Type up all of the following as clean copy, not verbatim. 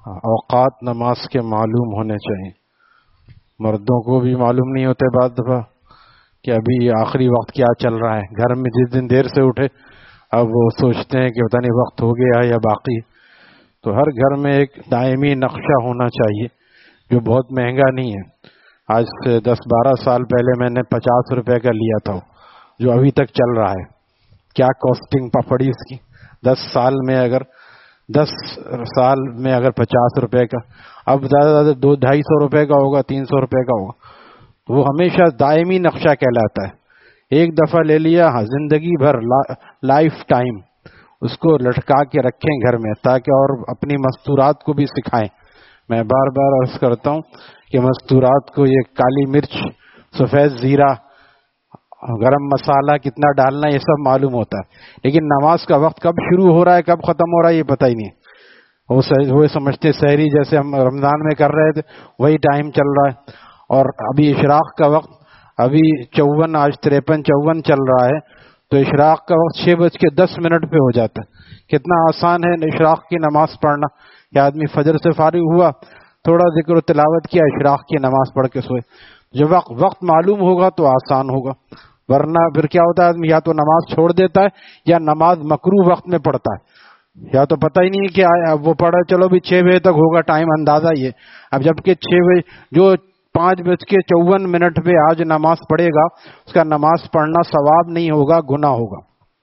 اوقات نماز کے معلوم ہونے چاہیے. مردوں کو بھی معلوم نہیں ہوتے بعض دفعہ کہ ابھی آخری وقت کیا چل رہا ہے. گھر میں جس دن دیر سے اٹھے اب وہ سوچتے ہیں کہ پتہ نہیں وقت ہو گیا یا باقی. تو ہر گھر میں ایک دائمی نقشہ ہونا چاہیے جو بہت مہنگا نہیں ہے. آج سے 10-12 سال پہلے میں نے 50 روپے کا لیا تھا جو ابھی تک چل رہا ہے. کیا کاسٹنگ پڑی اس کی. 10 سال میں اگر 50 روپے کا، اب زیادہ سے زیادہ 200-250 روپے کا ہوگا، 300 روپے کا ہوگا. تو وہ ہمیشہ دائمی نقشہ کہلاتا ہے. ایک دفعہ لے لیا، ہاں زندگی بھر لائف ٹائم اس کو لٹکا کے رکھیں گھر میں تاکہ اور اپنی مستورات کو بھی سکھائیں. میں بار بار عرض کرتا ہوں کہ مستورات کو یہ کالی مرچ، سفید زیرہ، گرم مسالہ کتنا ڈالنا یہ سب معلوم ہوتا ہے، لیکن نماز کا وقت کب شروع ہو رہا ہے کب ختم ہو رہا ہے یہ پتہ ہی نہیں. وہ سمجھتے سحری جیسے ہم رمضان میں کر رہے تھے وہی ٹائم چل رہا ہے. اور ابھی اشراق کا وقت ابھی 54، آج 53-54 چل رہا ہے، تو اشراق کا وقت 6:10 پہ ہو جاتا ہے. کتنا آسان ہے اشراق کی نماز پڑھنا کہ آدمی فجر سے فارغ ہوا، تھوڑا ذکر و تلاوت کیا، اشراق کی نماز پڑھ کے سوئے. جب وقت معلوم ہوگا تو آسان ہوگا، ورنہ پھر کیا ہوتا ہے آدمی یا تو نماز چھوڑ دیتا ہے یا نماز مکروہ وقت میں پڑھتا ہے، یا تو پتہ ہی نہیں کہ اب وہ پڑھا چلو بھی 6 بجے تک ہوگا ٹائم اندازہ یہ. اب جبکہ 6 بجے جو 5:54 پہ آج نماز پڑھے گا اس کا نماز پڑھنا ثواب نہیں ہوگا، گناہ ہوگا.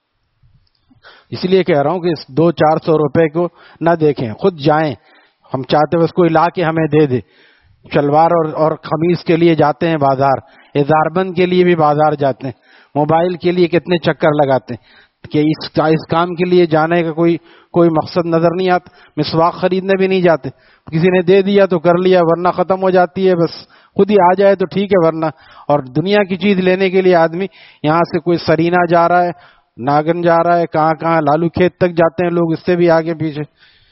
اس لیے کہہ رہا ہوں کہ 200-400 روپے کو نہ دیکھیں، خود جائیں. ہم چاہتے بس کوئی لا کے ہمیں دے دے. شلوار اور قمیص کے لیے جاتے ہیں بازار، اظہاربند کے لیے بھی بازار جاتے ہیں، موبائل کے لیے کتنے چکر لگاتے ہیں کہ اس کام کے لیے جانے کا کوئی مقصد نظر نہیں آتا. مسواک خریدنے بھی نہیں جاتے، کسی نے دے دیا تو کر لیا، ورنہ ختم ہو جاتی ہے. بس خود ہی آ جائے تو ٹھیک ہے، ورنہ. اور دنیا کی چیز لینے کے لیے آدمی یہاں سے کوئی سرینا جا رہا ہے، ناگن جا رہا ہے، کہاں لالو کھیت تک جاتے ہیں لوگ، اس سے بھی آگے پیچھے.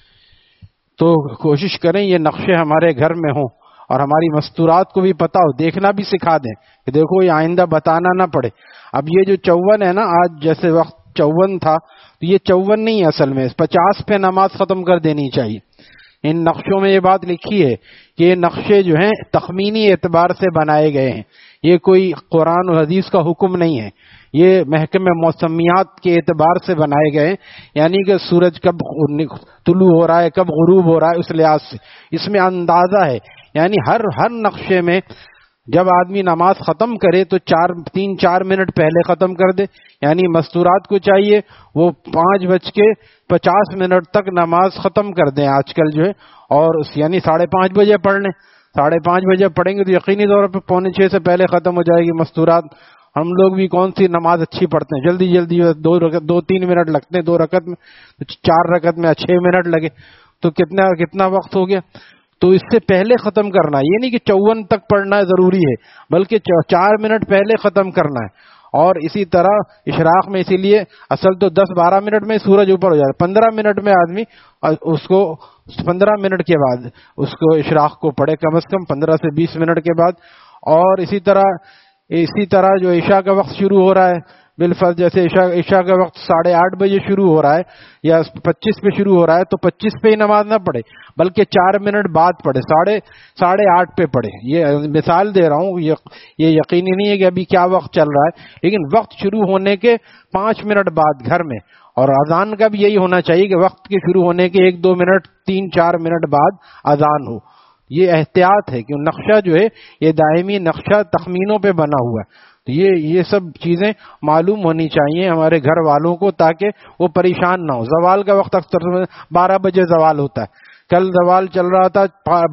تو کوشش کریں یہ نقشے ہمارے گھر میں ہوں اور ہماری مستورات کو بھی پتا ہو، دیکھنا بھی سکھا دیں کہ دیکھو یہ آئندہ بتانا نہ پڑے. اب یہ جو 54 ہے نا، آج جیسے وقت 54 تھا تو یہ 54 نہیں ہے، اصل میں 50 پہ نماز ختم کر دینی چاہیے. ان نقشوں میں یہ بات لکھی ہے کہ یہ نقشے جو ہیں تخمینی اعتبار سے بنائے گئے ہیں، یہ کوئی قرآن و حدیث کا حکم نہیں ہے، یہ محکمہ موسمیات کے اعتبار سے بنائے گئے، یعنی کہ سورج کب طلوع ہو رہا ہے کب غروب ہو رہا ہے اس لحاظ سے اس میں اندازہ ہے. یعنی ہر نقشے میں جب آدمی نماز ختم کرے تو 3-4 منٹ پہلے ختم کر دے. یعنی مستورات کو چاہیے وہ 5:50 تک نماز ختم کر دیں آج کل جو ہے، اور یعنی 5:30 بجے پڑھ لیں. 5:30 بجے پڑھیں گے تو یقینی طور پہ 5:45 سے پہلے ختم ہو جائے گی مستورات. ہم لوگ بھی کون سی نماز اچھی پڑھتے ہیں، جلدی 2-3 منٹ لگتے ہیں 2 رکعت میں، 4 رکعت میں 6 منٹ لگے تو کتنا وقت ہو گیا. تو اس سے پہلے ختم کرنا، یہ نہیں کہ 54 تک پڑھنا ضروری ہے، بلکہ 4 منٹ پہلے ختم کرنا ہے. اور اسی طرح اشراق میں اسی لیے اصل تو 10-12 منٹ میں سورج اوپر ہو جاتا ہے، 15 منٹ میں آدمی اس کو 15 منٹ کے بعد اس کو اشراق کو پڑھے، کم از کم 15 سے 20 منٹ کے بعد. اور اسی طرح جو عشاء کا وقت شروع ہو رہا ہے بالفرض، جیسے عشاء کا وقت 8:30 بجے شروع ہو رہا ہے یا 25 پہ شروع ہو رہا ہے تو 25 پہ ہی نماز نہ پڑھے بلکہ 4 منٹ بعد پڑھے، 8:30 پہ پڑھے. یہ مثال دے رہا ہوں، یہ یقینی نہیں ہے کہ ابھی کیا وقت چل رہا ہے، لیکن وقت شروع ہونے کے 5 منٹ بعد گھر میں. اور اذان کا بھی یہی ہونا چاہیے کہ وقت کے شروع ہونے کے 1-2 منٹ 3-4 منٹ بعد اذان ہو. یہ احتیاط ہے کہ نقشہ جو ہے یہ دائمی نقشہ تخمینوں پہ بنا ہوا ہے. تو یہ سب چیزیں معلوم ہونی چاہیے ہمارے گھر والوں کو تاکہ وہ پریشان نہ ہو. زوال کا وقت اکثر 12 بجے زوال ہوتا ہے، کل زوال چل رہا تھا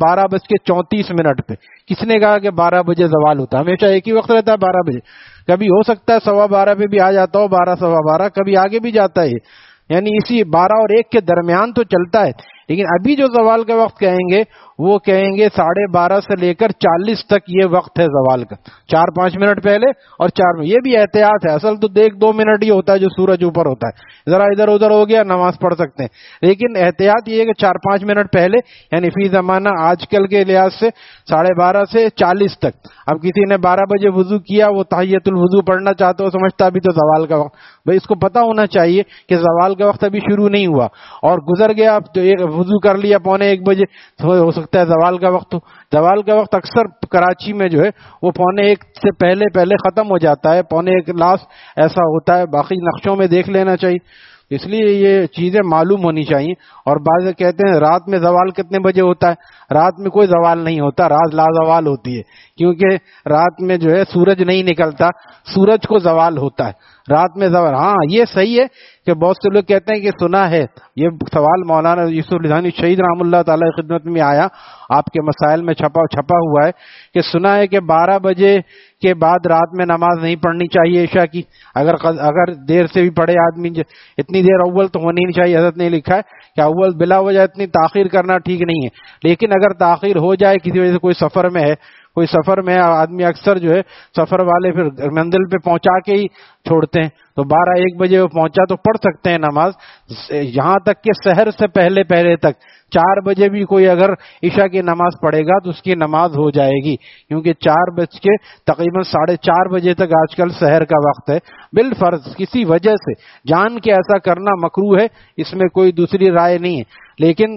12:34 پہ. کس نے کہا کہ 12 بجے زوال ہوتا ہے؟ ہمیشہ ایک ہی وقت رہتا ہے 12 بجے. کبھی ہو سکتا ہے 12:15 پہ بھی آ جاتا ہو، 12:15، کبھی آگے بھی جاتا ہے. یعنی اسی 12 اور 1 کے درمیان تو چلتا ہے. لیکن ابھی جو زوال کا وقت کہیں گے وہ کہیں گے 12:30 سے لے کر 40 تک یہ وقت ہے زوال کا، 4-5 منٹ پہلے اور 4 منٹ. یہ بھی احتیاط ہے، اصل تو 2 منٹ ہی ہوتا ہے جو سورج اوپر ہوتا ہے، ذرا ادھر ادھر ہو گیا نماز پڑھ سکتے ہیں. لیکن احتیاط یہ ہے کہ 4-5 منٹ پہلے، یعنی فی زمانہ آج کل کے لحاظ سے 12:30 سے 40 تک. اب کسی نے 12 بجے وضو کیا، وہ تحیت الوضو پڑھنا چاہتا ہو، سمجھتا ابھی تو زوال کا وقت. بھائی اس کو پتا ہونا چاہیے کہ زوال کا وقت ابھی شروع نہیں ہوا اور گزر گیا. اب تو ایک وضو کر لیا 1:15 تو ہو سکتا ہے زوال کا وقت ہو. زوال کا وقت اکثر کراچی میں جو ہے وہ 1:15 سے پہلے ختم ہو جاتا ہے. 1:15 لاسٹ ایسا ہوتا ہے. باقی نقشوں میں دیکھ لینا چاہیے. اس لیے یہ چیزیں معلوم ہونی چاہیے. اور بعض کہتے ہیں رات میں زوال کتنے بجے ہوتا ہے؟ رات میں کوئی زوال نہیں ہوتا، رات لازوال ہوتی ہے، کیونکہ رات میں جو ہے سورج نہیں نکلتا، سورج کو زوال ہوتا ہے رات میں زوال. ہاں یہ صحیح ہے کہ بہت سے لوگ کہتے ہیں کہ سنا ہے یہ سوال مولانا یوسف لدھیانوی شہید رحم اللہ تعالی کی خدمت میں آیا، آپ کے مسائل میں چھپا ہوا ہے کہ سنا ہے کہ 12 بجے کے بعد رات میں نماز نہیں پڑھنی چاہیے عشاء کی. اگر دیر سے بھی پڑھے آدمی، اتنی دیر اول تو ہونی نہیں چاہیے. حضرت نے لکھا ہے کہ اول بلا وجہ اتنی تاخیر کرنا ٹھیک نہیں ہے. لیکن اگر تاخیر ہو جائے کسی وجہ سے، کوئی سفر میں آدمی اکثر جو ہے سفر والے پھر منزل پہ پہنچا کے ہی چھوڑتے ہیں، تو 12-1 بجے وہ پہنچا تو پڑھ سکتے ہیں نماز. یہاں تک کہ سحر سے پہلے تک 4 بجے بھی کوئی اگر عشاء کی نماز پڑھے گا تو اس کی نماز ہو جائے گی، کیونکہ 4 بج کے تقریباً 4:30 بجے تک آج کل سحر کا وقت ہے. بالفرض کسی وجہ سے جان کے ایسا کرنا مکروہ ہے، اس میں کوئی دوسری رائے نہیں ہے. لیکن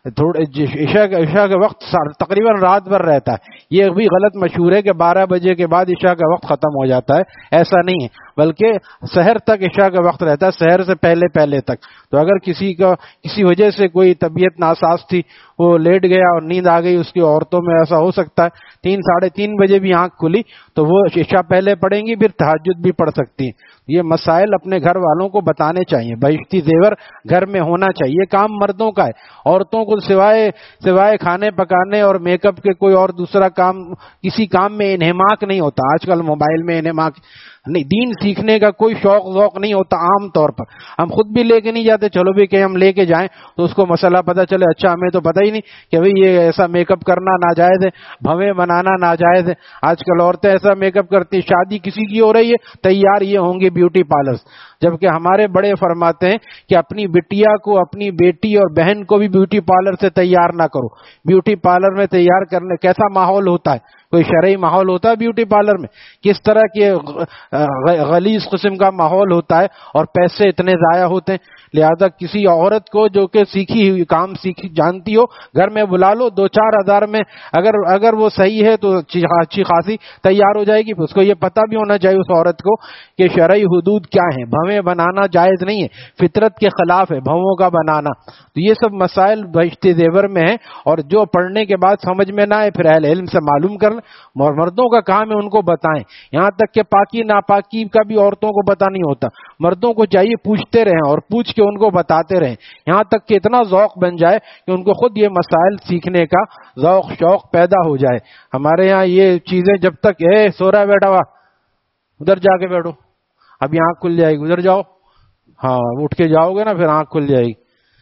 عشاء کا وقت تقریباً رات بھر رہتا ہے. یہ بھی غلط مشہور ہے کہ 12 بجے کے بعد عشاء کا وقت ختم ہو جاتا ہے، ایسا نہیں ہے، بلکہ سحر تک عشاء کا وقت رہتا ہے، سحر سے پہلے تک. تو اگر کسی وجہ سے کوئی طبیعت ناساز تھی، وہ لیٹ گیا اور نیند آ گئی، اس کی عورتوں میں ایسا ہو سکتا ہے 3-3:30 بجے بھی آنکھ کھلی تو وہ عشاء پہلے پڑھیں گی، پھر تہجد بھی پڑھ سکتی ہیں. یہ مسائل اپنے گھر والوں کو بتانے چاہیے. بہشتی زیور گھر میں ہونا چاہیے. کام مردوں کا ہے، عورتوں کو سوائے کھانے پکانے اور میک اپ کے کوئی اور دوسرا کام، کسی کام میں انہماک نہیں ہوتا. آج کل موبائل میں انہماک نہیں، دین سیکھنے کا کوئی شوق ذوق نہیں ہوتا. عام طور پر ہم خود بھی لے کے نہیں جاتے، چلو بھی کہ ہم لے کے جائیں تو اس کو مسئلہ پتہ چلے، اچھا ہمیں تو پتہ ہی نہیں کہ بھئی یہ ایسا میک اپ کرنا ناجائز ہے، بھویں بنانا ناجائز ہے. آج کل عورتیں ایسا میک اپ کرتی، شادی کسی کی ہو رہی ہے تیار یہ ہوں گے بیوٹی پارلرز، جبکہ ہمارے بڑے فرماتے ہیں کہ اپنی بٹیا کو، اپنی بیٹی اور بہن کو بھی بیوٹی پارلر سے تیار نہ کرو. بیوٹی پارلر میں تیار کرنے کیسا ماحول ہوتا ہے؟ کوئی شرعی ماحول ہوتا ہے بیوٹی پارلر میں؟ کس طرح کے غلیظ قسم کا ماحول ہوتا ہے اور پیسے اتنے ضائع ہوتے ہیں. لہذا کسی عورت کو جو کہ سیکھی جانتی ہو، گھر میں بلا لو، 2-4 ہزار میں اگر وہ صحیح ہے تو اچھی خاصی تیار ہو جائے گی. اس کو یہ پتہ بھی ہونا چاہیے اس عورت کو کہ شرعی حدود کیا ہیں. بھویں بنانا جائز نہیں ہے، فطرت کے خلاف ہے بھووں کا بنانا. تو یہ سب مسائل بہشتی زیور میں ہیں، اور جو پڑھنے کے بعد سمجھ میں نہ آئے پھر اہل علم سے معلوم کر لیں. مردوں کا کام ہے ان کو بتائیں. یہاں تک کہ پاکی ناپاکی کا بھی عورتوں کو پتہ نہیں ہوتا، مردوں کو چاہیے پوچھتے رہیں اور پوچھ کے ان کو بتاتے رہیں، یہاں تک کہ اتنا ذوق بن جائے کہ ان کو خود یہ مسائل سیکھنے کا ذوق شوق پیدا ہو جائے. ہمارے ہاں یہ چیزیں جب تک سو رہا ہے بیٹا ہوا ادھر جا کے بیٹھو، ابھی آنکھ کھل جائے گی، ادھر جاؤ، ہاں اٹھ کے جاؤ گے نا پھر آنکھ کھل جائے گی.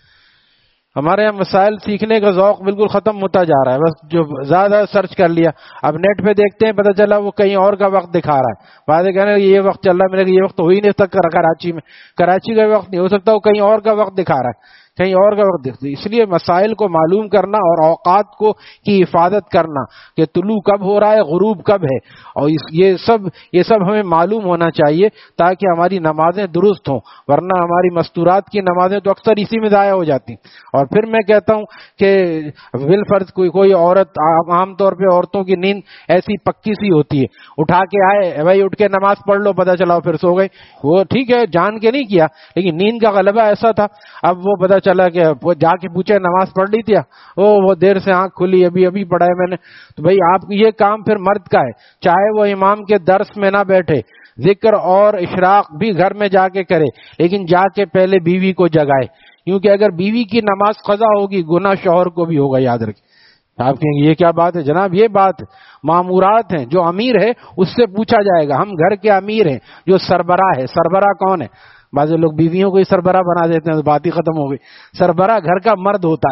ہمارے یہاں مسائل سیکھنے کا ذوق بالکل ختم ہوتا جا رہا ہے. بس جو زیادہ سرچ کر لیا، اب نیٹ پہ دیکھتے ہیں پتہ چلا وہ کہیں اور کا وقت دکھا رہا ہے. بعد کہنے یہ وقت چل رہا ہے، میرے یہ وقت ہو ہی نہیں سکتا کراچی میں، کراچی کا وقت نہیں ہو سکتا، وہ کہیں اور کا وقت دکھا رہا ہے، کہیں اور کا وقت دکھتا. اس لیے مسائل کو معلوم کرنا اور اوقات کی حفاظت کرنا کہ طلوع کب ہو رہا ہے، غروب کب ہے، اور یہ سب ہمیں معلوم ہونا چاہیے تاکہ ہماری نمازیں درست ہوں. ورنہ ہماری مستورات کی نمازیں تو اکثر اسی میں ضائع ہو جاتی. اور پھر میں کہتا ہوں کہ بالفرض کوئی عورت، عام طور پہ عورتوں کی نیند ایسی پکی سی ہوتی ہے، اٹھا کے آئے بھائی اٹھ کے نماز پڑھ لو، پتہ چلا پھر سو گئی. وہ ٹھیک ہے جان کے نہیں کیا، لیکن نیند کا غلبہ ایسا تھا. اب وہ پتہ چلا کہ وہ جا کے پوچھے نماز پڑھ لی تھی، وہ دیر سے آنکھ کھلی، ابھی پڑھا ہے میں نے. تو بھائی آپ یہ کام پھر مرد کا ہے، چاہے وہ امام کے درس میں نہ بیٹھے، ذکر اور اشراق بھی گھر میں جا کے کرے، لیکن جا کے پہلے بیوی کو جگائے، کیونکہ اگر بیوی کی نماز قضا ہوگی گناہ شوہر کو بھی ہوگا. یاد رکھیں. آپ کہیں گے یہ کیا بات ہے جناب؟ یہ بات معمورات ہیں. جو امیر ہے اس سے پوچھا جائے گا. ہم گھر کے امیر ہیں، جو سربراہ ہے. سربراہ کون ہے؟ بعض لوگ بیویوں کو ہی سربراہ بنا دیتے ہیں تو بات ہی ختم ہو گئی. سربراہ گھر کا مرد ہوتا ہے.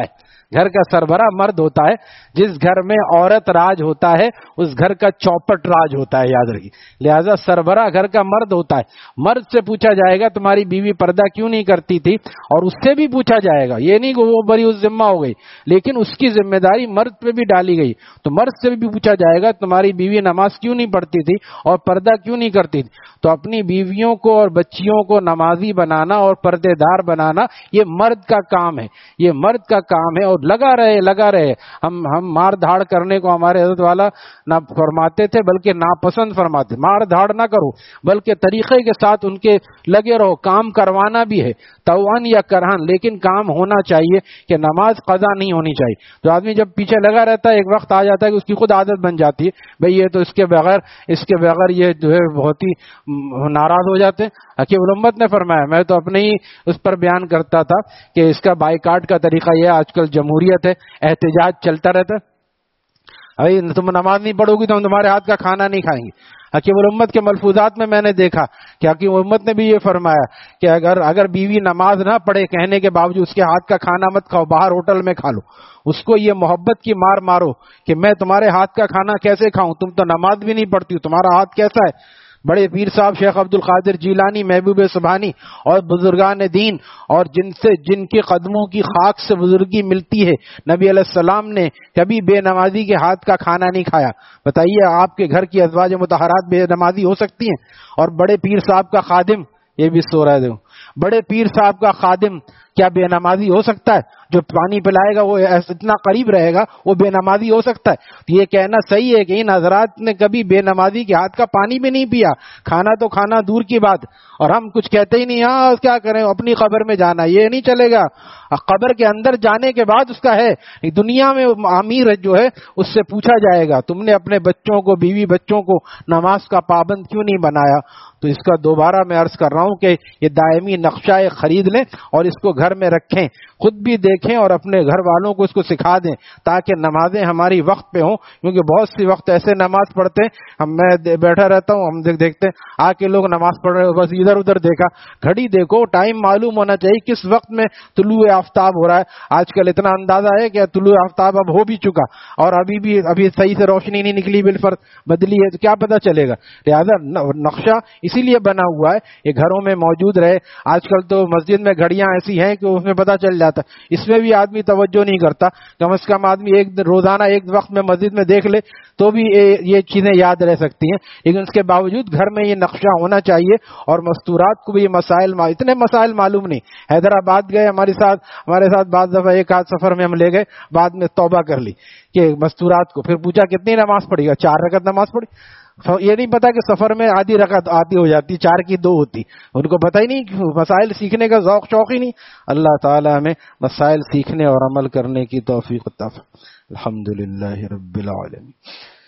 گھر کا سربراہ مرد ہوتا ہے. جس گھر میں عورت راج ہوتا ہے اس گھر کا چوپٹ راج ہوتا ہے, یاد رکھیے. لہذا سربراہ گھر کا مرد ہوتا ہے. مرد سے پوچھا جائے گا تمہاری بیوی پردہ کیوں نہیں کرتی تھی, اور اس سے بھی پوچھا جائے گا. یہ نہیں کہ وہ بری اس ذمہ ہو گئی, لیکن اس کی ذمہ داری مرد پہ بھی ڈالی گئی. تو مرد سے بھی پوچھا جائے گا تمہاری بیوی نماز کیوں نہیں پڑھتی تھی اور پردہ کیوں نہیں کرتی تھی. تو اپنی بیویوں کو اور بچیوں کو نمازی بنانا اور پردے دار بنانا یہ مرد کا کام ہے, یہ مرد کا کام ہے. اور لگا رہے. ہم مار دھاڑ کرنے کو ہمارے حضرت والا نہ فرماتے تھے بلکہ ناپسند فرماتے. مار دھاڑ نہ کرو بلکہ طریقے کے ساتھ ان کے لگے رہو. کام کروانا بھی ہے توان یا کرہن, لیکن کام ہونا چاہیے کہ نماز قضا نہیں ہونی چاہیے. تو آدمی جب پیچھے لگا رہتا ہے ایک وقت آ جاتا ہے کہ اس کی خود عادت بن جاتی ہے, بھئی یہ تو اس کے بغیر یہ جو ہے بہت ہی ناراض ہو جاتے ہیں. حکیم الامت نے فرمایا, میں تو اپنے ہی اس پر بیان کرتا تھا کہ اس کا بائیکاٹ کا طریقہ یہ, آج کل جمہوریت ہے, احتجاج چلتا رہتا ہے. ابھی تم نماز نہیں پڑھو گی تو ہم تمہارے ہاتھ کا کھانا نہیں کھائیں گے. حکیم الامت کے ملفوظات میں نے دیکھا کہ حکیم الامت نے بھی یہ فرمایا کہ اگر بیوی نماز نہ پڑھے کہنے کے باوجود اس کے ہاتھ کا کھانا مت کھاؤ, باہر ہوٹل میں کھا لو. اس کو یہ محبت کی مار مارو کہ میں تمہارے ہاتھ کا کھانا کیسے کھاؤں, تم تو نماز بھی نہیں پڑھتی ہو, تمہارا ہاتھ کیسا ہے. بڑے پیر صاحب شیخ عبد القادر جیلانی, محبوب سبحانی اور بزرگان دین, اور جن کے قدموں کی خاک سے بزرگی ملتی ہے, نبی علیہ السلام نے کبھی بے نمازی کے ہاتھ کا کھانا نہیں کھایا. بتائیے آپ کے گھر کی ازواج مطہرات بے نمازی ہو سکتی ہیں؟ اور بڑے پیر صاحب کا خادم, یہ بھی سو رہے تھے, بڑے پیر صاحب کا خادم کیا بے نمازی ہو سکتا ہے؟ جو پانی پلائے گا وہ اتنا قریب رہے گا وہ بے نمازی ہو سکتا ہے؟ تو یہ کہنا صحیح ہے کہ ان حضرات نے کبھی بے نمازی کے ہاتھ کا پانی بھی نہیں پیا. کھانا تو کھانا دور کی بات, اور ہم کچھ کہتے ہی نہیں, ہاں کیا کریں اپنی قبر میں جانا, یہ نہیں چلے گا. قبر کے اندر جانے کے بعد اس کا ہے, دنیا میں امیر جو ہے اس سے پوچھا جائے گا تم نے اپنے بچوں کو, بیوی بچوں کو نماز کا پابند کیوں نہیں بنایا. تو اس کا دوبارہ میں عرض کر رہا ہوں کہ یہ دائمی نقشہ خرید لیں اور اس کو گھر میں رکھیں, خود بھی دیکھیں اور اپنے گھر والوں کو اس کو سکھا دیں تاکہ نمازیں ہماری وقت پہ ہوں. کیونکہ بہت سی وقت ایسے نماز پڑھتے ہیں, میں بیٹھا رہتا ہوں, ہم دیکھتے ہیں آ کے لوگ نماز پڑھ رہے, بس ادھر ادھر دیکھا. گھڑی دیکھو, ٹائم معلوم ہونا چاہیے کس وقت میں طلوع آفتاب ہو رہا ہے. آج کل اتنا اندازہ ہے کہ طلوع آفتاب اب ہو بھی چکا اور ابھی صحیح سے روشنی نہیں نکلی, بالفرض بدلی ہے, تو کیا پتہ چلے گا. لہٰذا نقشہ اسی لیے بنا ہوا ہے یہ گھروں میں موجود رہے. آج کل تو مسجد میں گھڑیاں ایسی ہیں کہ اس میں پتہ چل جاتا ہے, اس میں بھی آدمی توجہ نہیں کرتا. کم از کم آدمی روزانہ ایک وقت میں مسجد میں دیکھ لے تو بھی یہ چیزیں یاد رہ سکتی ہیں. لیکن اس کے باوجود گھر میں یہ نقشہ ہونا چاہیے, اور مستورات کو بھی یہ اتنے مسائل معلوم نہیں. حیدرآباد گئے, ہمارے ساتھ بعض دفعہ ایک آدھ سفر میں ہم لے گئے, بعد میں توبہ کر لی کہ مستورات کو, پھر پوچھا کتنی نماز پڑھی گا, 4 رکعت نماز پڑھی. یہ نہیں پتا کہ سفر میں آدھی رکعت آتی ہو جاتی, 4 کی 2 ہوتی. ان کو پتہ ہی نہیں, مسائل سیکھنے کا ذوق شوق ہی نہیں. اللہ تعالی ہمیں مسائل سیکھنے اور عمل کرنے کی توفیق عطا فرمائے. الحمدللہ رب العالمین.